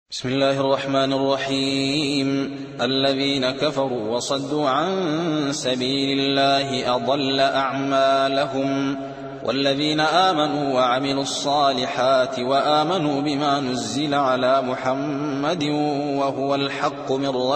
بسم الله الرحمن الرحيم. الذين كفروا وصدوا عن سبيل الله أضل أعمالهم، والذين آمنوا وعملوا الصالحات وآمنوا بما نزل على محمد وهو الحق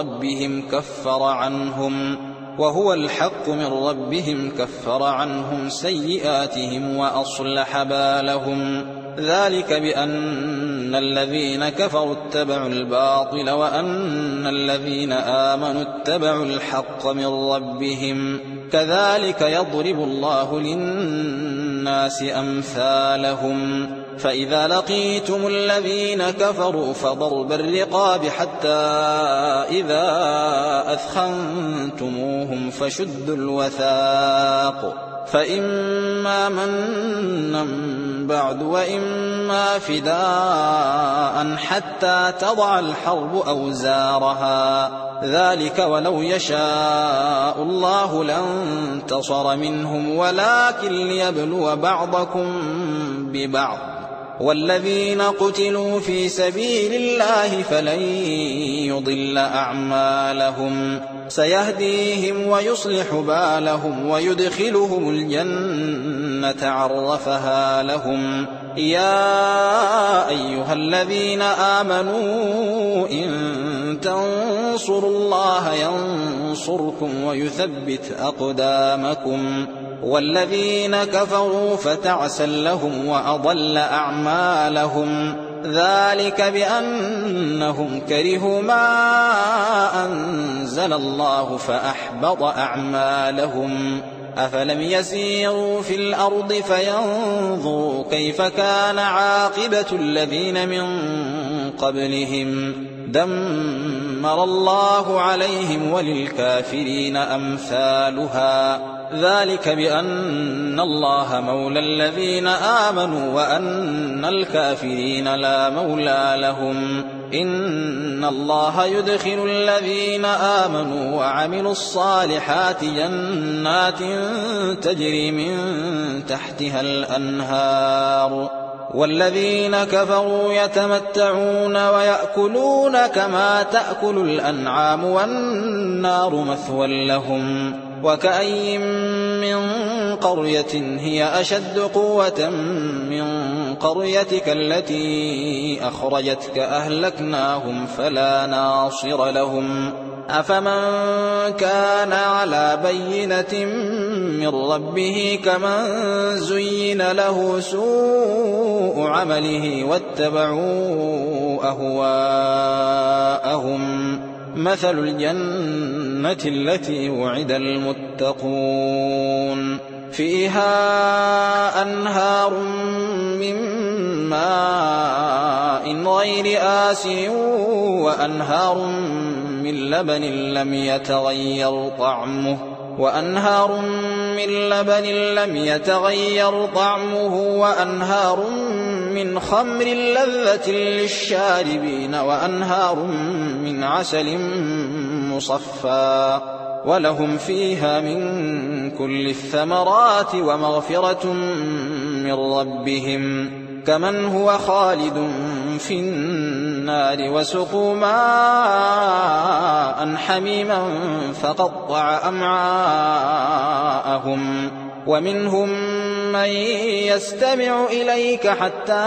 من ربهم كفر عنهم سيئاتهم وأصلح بالهم. ذلك بأن الذين كفروا اتبعوا الباطل وأن الذين آمنوا اتبعوا الحق من ربهم. كذلك يضرب الله للناس أمثالهم. فإذا لقيتم الذين كفروا فضرب الرقاب حتى إذا أثخنتموهم فشدوا الوثاق، فإما منا بعد وإما فداء حتى تضع الحرب أوزارها. ذلك ولو يشاء الله لانتصر منهم ولكن ليبلو بعضكم ببعض. والذين قتلوا في سبيل الله فلن يضل أعمالهم، سيهديهم ويصلح بالهم ويدخلهم الجنة عرفها لهم. يا أيها الذين آمنوا إن تنصروا الله ينصركم ويثبت أقدامكم. والذين كفروا فتعسا لهم وأضل أعمالهم. ذلك بأنهم كرهوا ما أنزل الله فأحبط أعمالهم. أفلم يسيروا في الأرض فينظروا كيف كان عاقبة الذين من قبلهم. دمر الله عليهم وللكافرين أمثالها. ذلك بأن الله مولى الذين آمنوا وأن الكافرين لا مولى لهم. إن الله يدخل الذين آمنوا وعملوا الصالحات جنات تجري من تحتها الأنهار. والذين كفروا يتمتعون ويأكلون كما تأكل الأنعام والنار مثوى لهم. وكأي من قرية هي أشد قوة من قريتك التي أخرجتك أهلكناهم فلا ناصر لهم. أفمن كان على بينة من ربه كمن زين له سوء عمله واتبعوا أهواءهم. مثل الجنة التي وعد المتقون فيها أنهار من ماء غير آسن وأنهار من لبن لم يتغير طعمه وأنهار من خمر لذة للشاربين وأنهار من عسل مصفى ولهم فيها من كل الثمرات ومغفرة من ربهم كمن هو خالد في النار وسقوا ماء حميما فقطع أمعاءهم. ومنهم من يستمع إليك حتى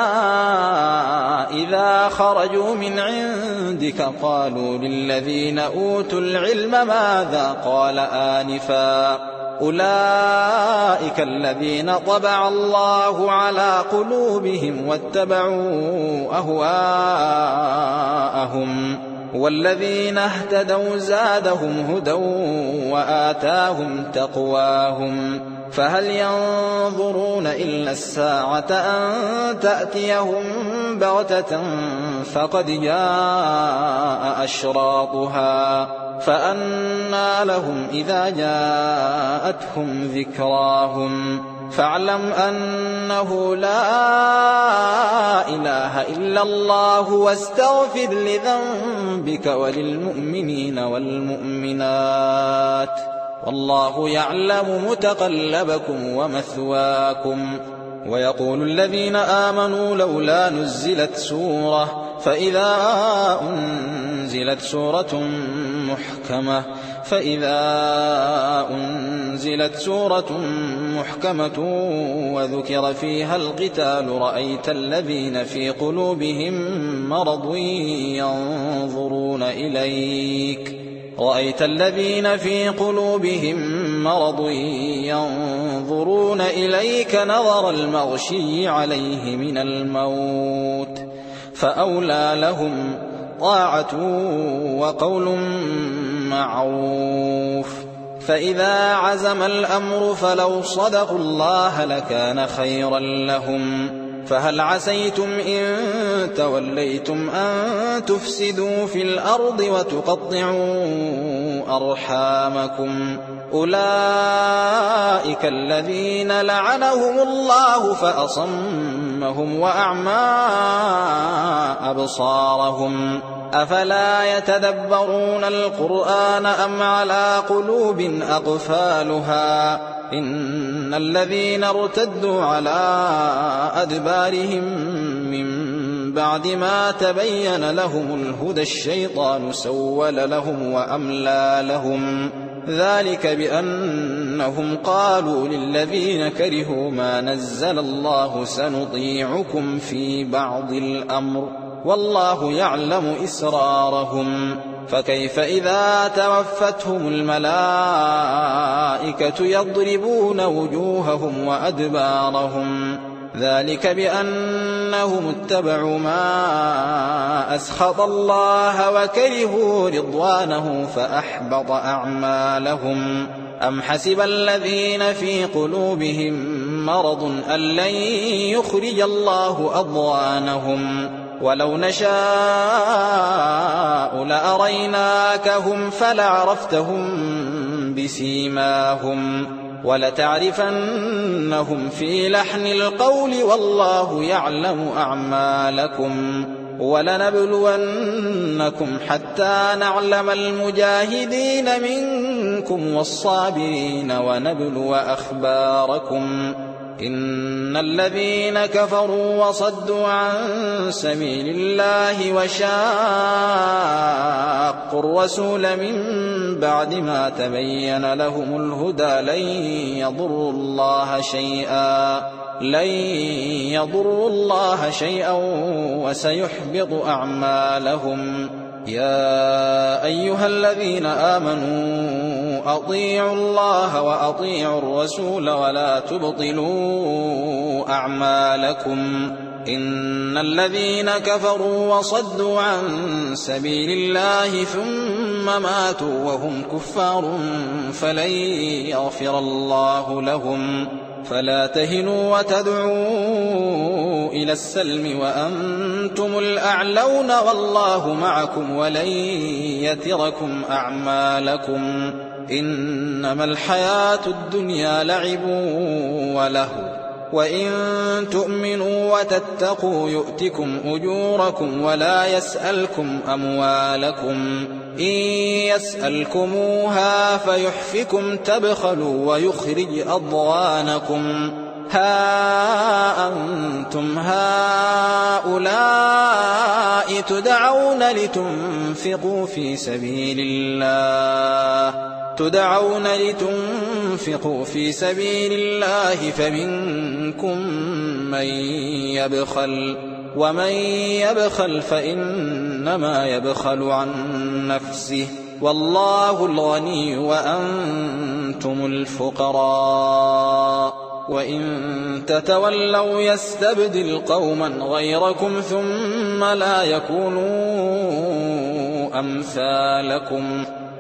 إذا خرجوا من عندك قالوا للذين أوتوا العلم ماذا قال آنفا أولئك الذين طبع الله على قلوبهم واتبعوا أهواءهم. والذين اهتدوا زادهم هدى وآتاهم تقواهم. فهل ينظرون إلا الساعة أن تأتيهم بغتة فقد جاء أشراطها فأنى لهم إذا جاءتهم ذكراهم. فاعلم أنه لا إله إلا الله واستغفر لذنبك وللمؤمنين والمؤمنات والله يعلم متقلبكم ومثواكم. ويقول الذين آمنوا لولا نزلت سورة فإذا أنزلت سورة محكمة وذكر فيها القتال رأيت الذين في قلوبهم مرض ينظرون إليك نظر المغشي عليه من الموت فأولى لهم طاعة وقول معروف. فإذا عزم الأمر فلو صدقوا الله لكان خيرا لهم. فهل عسيتم إن توليتم أن تفسدوا في الأرض وتقطعوا أرحامكم؟ أولئك الذين لعنهم الله فأصمهم وأعمى أبصارهم. أفلا يتدبرون القرآن أم على قلوب أقفالها؟ إن الذين ارتدوا على أدبارهم من بعد ما تبين لهم الهدى الشيطان سول لهم وأملى لهم. ذلك بأنهم قالوا للذين كرهوا ما نزل الله سنطيعكم في بعض الأمر والله يعلم إسرارهم. فكيف إذا توفتهم الملائكة يضربون وجوههم وأدبارهم؟ ذلك بأنهم اتبعوا ما أسخط الله وكرهوا رضوانه فأحبط أعمالهم. أم حسب الذين في قلوبهم مرض أن لن يخرج الله أضغانهم؟ ولو نشاء لأريناكهم فلعرفتهم بسيماهم ولتعرفنهم في لحن القول والله يعلم أعمالكم. ولنبلونكم حتى نعلم المجاهدين منكم والصابرين ونبلو أخباركم. إن الذين كفروا وصدوا عن سبيل الله وشاقوا الرسول من بعد ما تبين لهم الهدى لن يضروا الله شيئا وسيحبط أعمالهم. يا أيها الذين آمنوا أطيعوا الله وأطيعوا الرسول ولا تبطلوا أعمالكم. إن الذين كفروا وصدوا عن سبيل الله ثم ماتوا وهم كفار فلن يغفر الله لهم. فلا تهنوا وتدعوا إلى السلم وأنتم الأعلون والله معكم ولن يتركم أعمالكم. إنما الحياة الدنيا لعب ولهو وإن تؤمنوا وتتقوا يؤتكم أجوركم ولا يسألكم أموالكم. إن يسألكموها فيحفكم تبخلوا ويخرج أضغانكم. ها أنتم هؤلاء تدعون لتنفقوا في سبيل الله فمنكم من يبخل ومن يبخل فإنما يبخل عن نفسه والله الغني وأنتم الفقراء. وإن تتولوا يستبدل قوما غيركم ثم لا يكونوا أمثالكم.